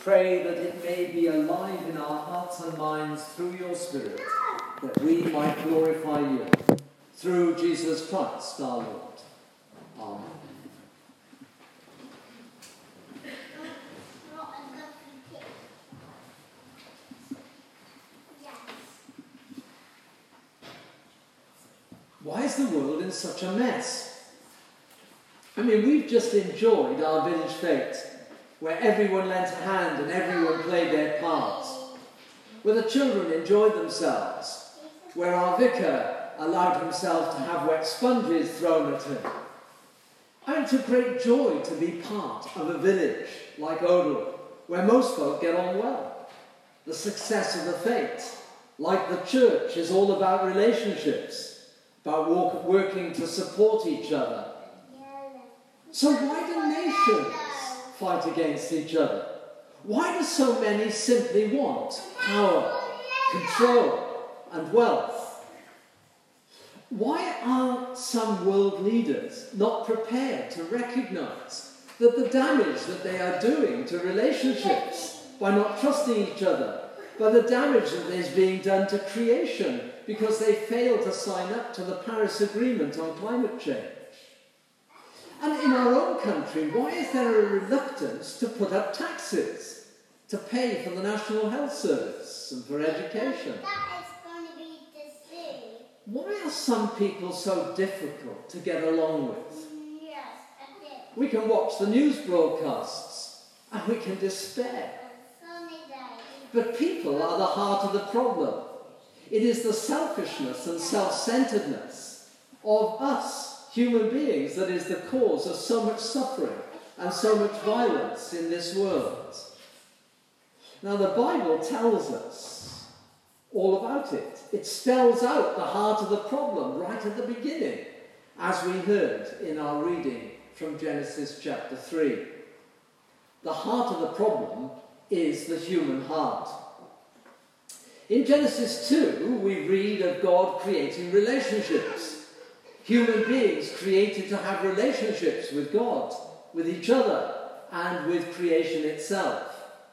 pray that it may be alive in our hearts and minds through your Spirit, that we might glorify you. Through Jesus Christ our Lord. Amen. Why is the world in such a mess? I mean, we've just enjoyed our village fete, where everyone lent a hand and everyone played their parts, where the children enjoyed themselves, where our vicar allowed himself to have wet sponges thrown at him. And it's a great joy to be part of a village like Odell, where most folk get on well. The success of the fete, like the church, is all about relationships, about working to support each other. So why do nations fight against each other? Why do so many simply want power, control, and wealth? Why are some world leaders not prepared to recognise that the damage that they are doing to relationships by not trusting each other, by the damage that is being done to creation because they fail to sign up to the Paris Agreement on climate change? And in our own country, why is there a reluctance to put up taxes, to pay for the National Health Service and for education? Why are some people so difficult to get along with? We can watch the news broadcasts and we can despair. But people are the heart of the problem. It is the selfishness and self-centeredness of us, human beings, that is the cause of so much suffering and so much violence in this world. Now, the Bible tells us all about it. It spells out the heart of the problem right at the beginning, as we heard in our reading from Genesis chapter 3. The heart of the problem is the human heart. In Genesis 2, we read of God creating relationships. Human beings created to have relationships with God, with each other, and with creation itself.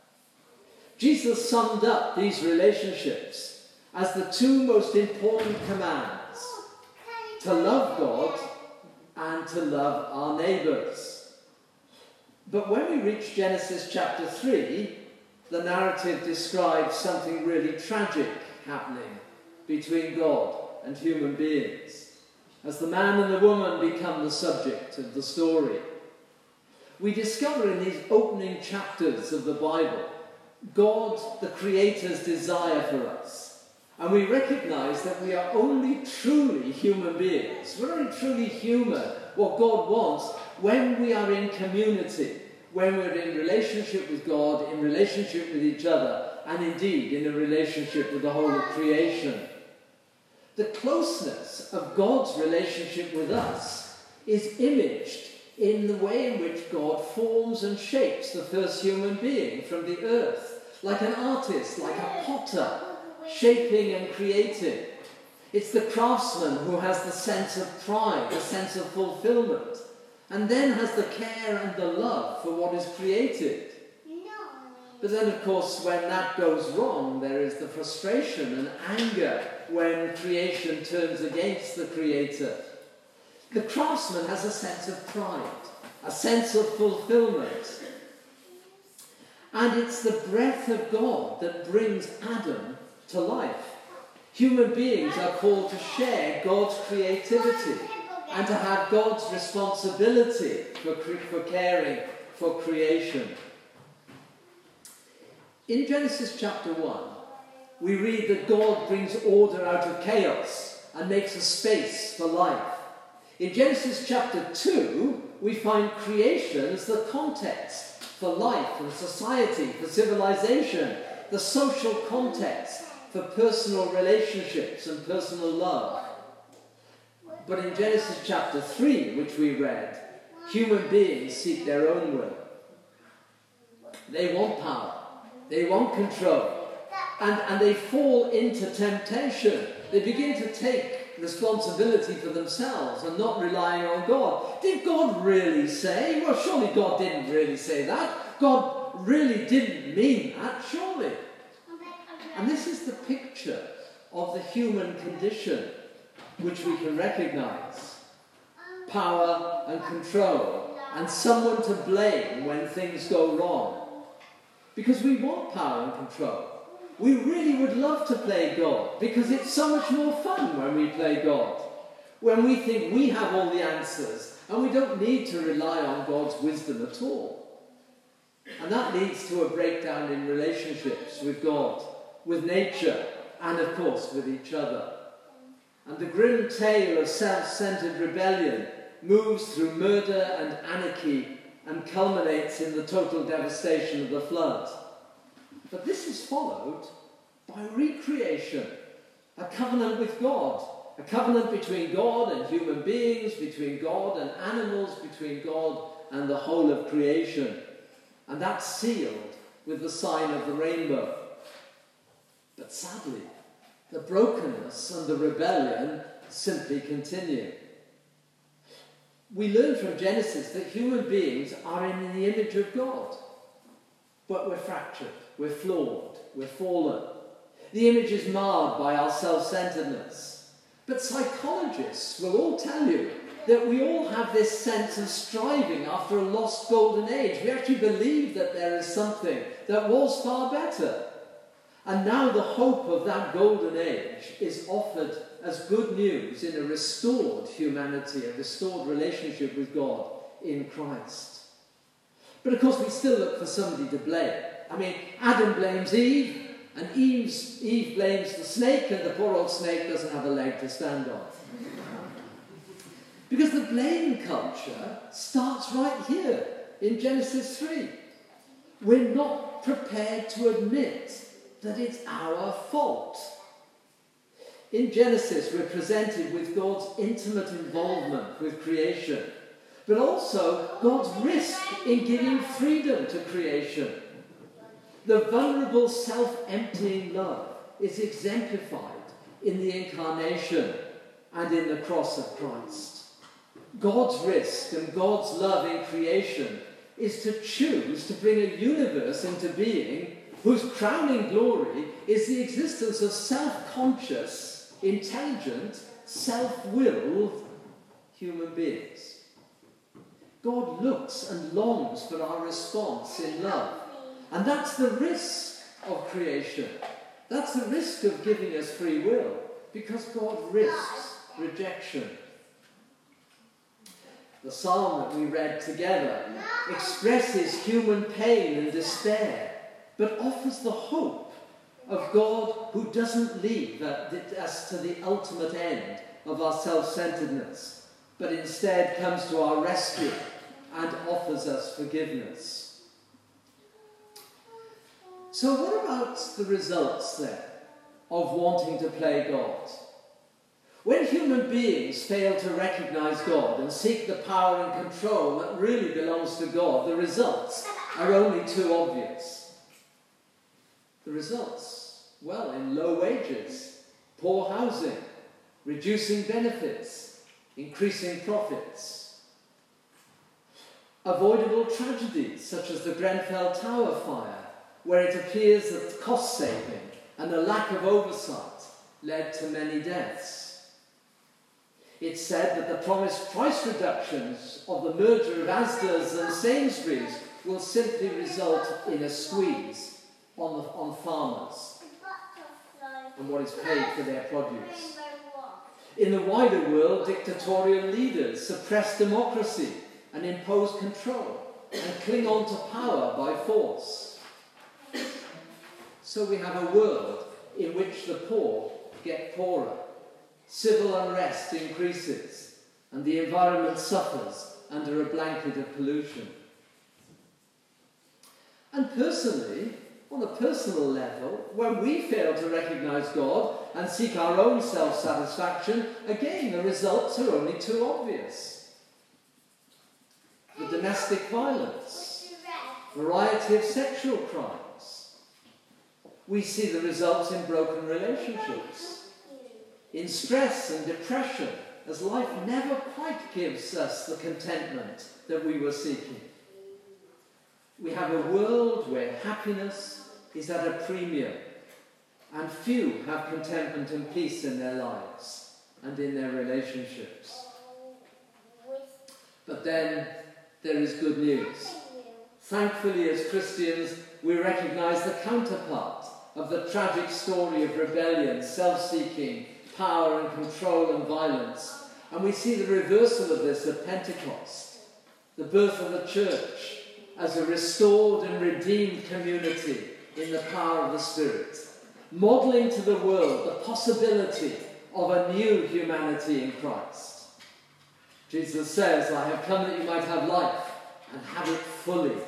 Jesus summed up these relationships as the two most important commands: to love God and to love our neighbours. But when we reach Genesis chapter 3, the narrative describes something really tragic happening between God and human beings, as the man and the woman become the subject of the story. We discover in these opening chapters of the Bible God, the Creator's desire for us. And we recognise that we are only truly human beings. We're only truly human, what God wants, when we are in community, when we're in relationship with God, in relationship with each other, and indeed in a relationship with the whole of creation. The closeness of God's relationship with us is imaged in the way in which God forms and shapes the first human being from the earth, like an artist, like a potter, shaping and creating. It's the craftsman who has the sense of pride, the sense of fulfillment, and then has the care and the love for what is created. But then, of course, when that goes wrong, there is the frustration and anger when creation turns against the Creator. The craftsman has a sense of pride, a sense of fulfillment. And it's the breath of God that brings Adam to life. Human beings are called to share God's creativity and to have God's responsibility for caring for creation. In Genesis chapter 1, we read that God brings order out of chaos and makes a space for life. In Genesis chapter 2, we find creation as the context for life and society, for civilization, the social context for personal relationships and personal love. But in Genesis chapter 3, which we read, human beings seek their own will. They want power. They want control. And they fall into temptation. They begin to take responsibility for themselves and not relying on God. Did God really say? Well, surely God didn't really say that. God really didn't mean that, surely. And this is the picture of the human condition which we can recognize. Power and control, and someone to blame when things go wrong. Because we want power and control. We really would love to play God, because it's so much more fun when we play God. When we think we have all the answers, and we don't need to rely on God's wisdom at all. And that leads to a breakdown in relationships with God, with nature, and of course with each other. And the grim tale of self-centered rebellion moves through murder and anarchy and culminates in the total devastation of the flood. But this is followed by recreation, a covenant with God, a covenant between God and human beings, between God and animals, between God and the whole of creation. And that's sealed with the sign of the rainbow. But sadly, the brokenness and the rebellion simply continue. We learn from Genesis that human beings are in the image of God. But we're fractured, we're flawed, we're fallen. The image is marred by our self-centeredness. But psychologists will all tell you that we all have this sense of striving after a lost golden age. We actually believe that there is something that was far better. And now the hope of that golden age is offered as good news in a restored humanity, a restored relationship with God in Christ. But of course we still look for somebody to blame. I mean, Adam blames Eve, and Eve blames the snake, and the poor old snake doesn't have a leg to stand on. Because the blame culture starts right here in Genesis 3. We're not prepared to admit that it's our fault. In Genesis, we're presented with God's intimate involvement with creation, but also God's risk in giving freedom to creation. The vulnerable, self-emptying love is exemplified in the incarnation and in the cross of Christ. God's risk and God's love in creation is to choose to bring a universe into being whose crowning glory is the existence of self-conscious, intelligent, self-willed human beings. God looks and longs for our response in love. And that's the risk of creation. That's the risk of giving us free will, because God risks rejection. The psalm that we read together expresses human pain and despair, but offers the hope of God who doesn't leave us to the ultimate end of our self-centeredness, but instead comes to our rescue and offers us forgiveness. So what about the results then of wanting to play God? When human beings fail to recognize God and seek the power and control that really belongs to God, the results are only too obvious. The results, well, in low wages, poor housing, reducing benefits, increasing profits. Avoidable tragedies such as the Grenfell Tower fire, where it appears that cost saving and a lack of oversight led to many deaths. It's said that the promised price reductions of the merger of Asda's and Sainsbury's will simply result in a squeeze on farmers and what is paid for their produce. In the wider world, dictatorial leaders suppress democracy and impose control and cling on to power by force. So we have a world in which the poor get poorer, civil unrest increases, and the environment suffers under a blanket of pollution. And personally, on a personal level, when we fail to recognize God and seek our own self-satisfaction, again, the results are only too obvious. The domestic violence, variety of sexual crimes. We see the results in broken relationships, in stress and depression, as life never quite gives us the contentment that we were seeking. We have a world where happiness is at a premium, and few have contentment and peace in their lives and in their relationships. But then there is good news. Thankfully, as Christians, we recognize the counterpart of the tragic story of rebellion, self-seeking, power and control and violence. And we see the reversal of this at Pentecost, the birth of the church as a restored and redeemed community in the power of the Spirit, modelling to the world the possibility of a new humanity in Christ. Jesus says, I have come that you might have life and have it fully.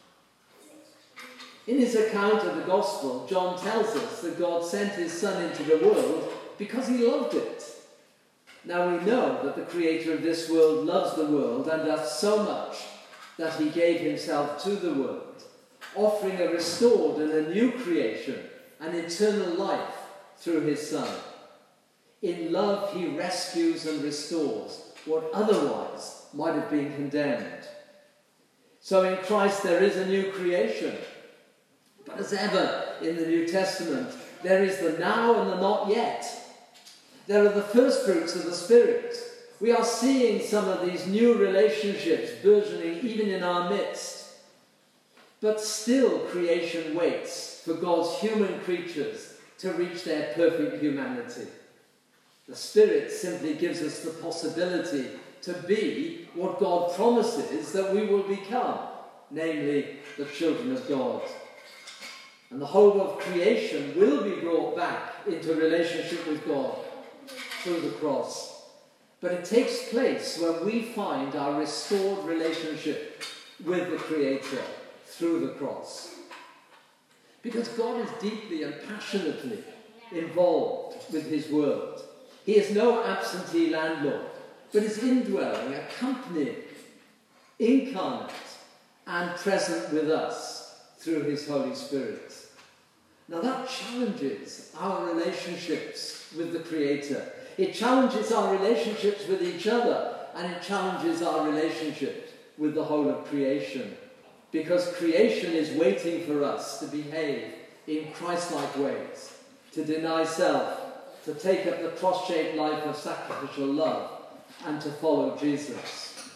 In his account of the Gospel, John tells us that God sent his Son into the world because he loved it. Now we know that the Creator of this world loves the world and doth so much that he gave himself to the world, offering a restored and a new creation, an eternal life through his Son. In love he rescues and restores what otherwise might have been condemned. So in Christ there is a new creation. But as ever in the New Testament, there is the now and the not yet. There are the first fruits of the Spirit. We are seeing some of these new relationships burgeoning even in our midst. But still creation waits for God's human creatures to reach their perfect humanity. The Spirit simply gives us the possibility to be what God promises that we will become, namely the children of God. And the whole of creation will be brought back into relationship with God through the cross. But it takes place when we find our restored relationship with the Creator through the cross. Because God is deeply and passionately involved with his world. He is no absentee landlord, but is indwelling, accompanying, incarnate, and present with us through his Holy Spirit. Now that challenges our relationships with the Creator. It challenges our relationships with each other, and it challenges our relationship with the whole of creation. Because creation is waiting for us to behave in Christ-like ways, to deny self, to take up the cross-shaped life of sacrificial love, and to follow Jesus.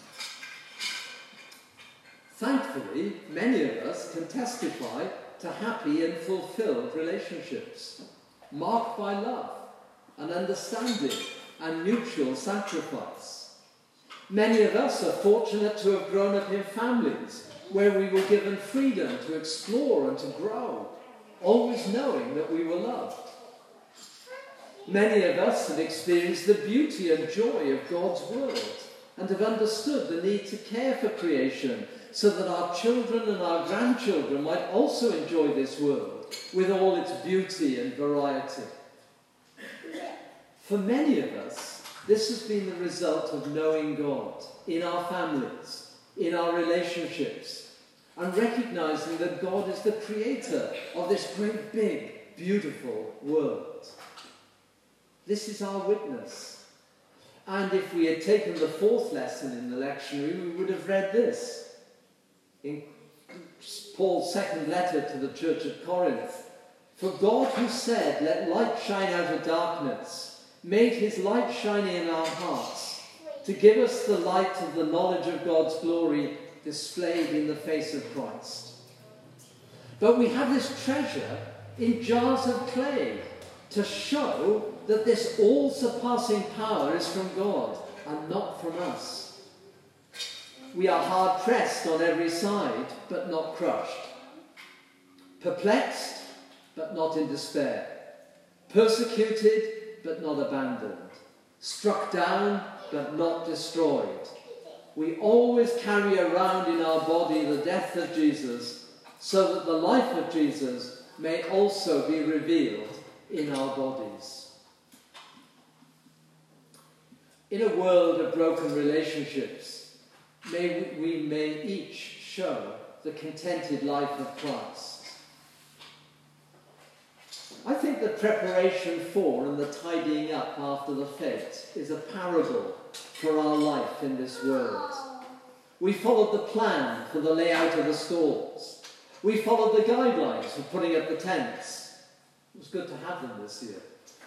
Thankfully, many of us can testify to happy and fulfilled relationships, marked by love and understanding and mutual sacrifice. Many of us are fortunate to have grown up in families where we were given freedom to explore and to grow, always knowing that we were loved. Many of us have experienced the beauty and joy of God's world and have understood the need to care for creation so that our children and our grandchildren might also enjoy this world with all its beauty and variety. For many of us, this has been the result of knowing God in our families, in our relationships, and recognizing that God is the creator of this great, big, beautiful world. This is our witness. And if we had taken the fourth lesson in the lectionary, we would have read this. In Paul's second letter to the church at Corinth, for God who said, let light shine out of darkness, made his light shine in our hearts, to give us the light of the knowledge of God's glory displayed in the face of Christ. But we have this treasure in jars of clay to show that this all-surpassing power is from God and not from us. We are hard-pressed on every side, but not crushed. Perplexed, but not in despair. Persecuted, but not abandoned. Struck down, but not destroyed. We always carry around in our body the death of Jesus, so that the life of Jesus may also be revealed in our bodies. In a world of broken relationships, we may each show the contented life of Christ. I think the preparation for and the tidying up after the fete is a parable for our life in this world. We followed the plan for the layout of the stalls. We followed the guidelines for putting up the tents. It was good to have them this year.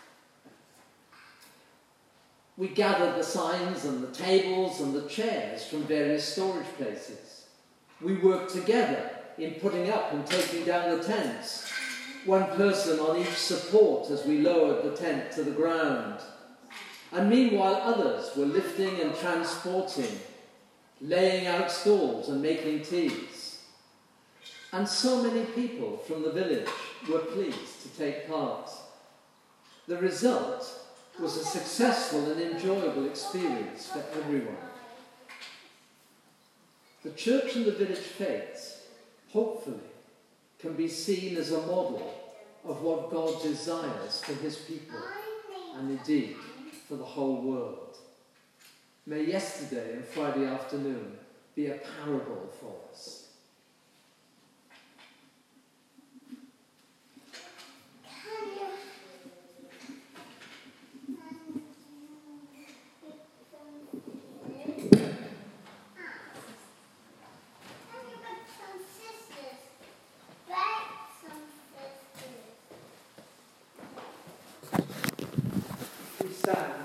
We gathered the signs and the tables and the chairs from various storage places. We worked together in putting up and taking down the tents, one person on each support as we lowered the tent to the ground. And meanwhile others were lifting and transporting, laying out stalls and making teas. And so many people from the village were pleased to take part. The result was a successful and enjoyable experience for everyone. The church and the village faith, hopefully, can be seen as a model of what God desires for his people, and indeed for the whole world. May yesterday and Friday afternoon be a parable for us. Stand.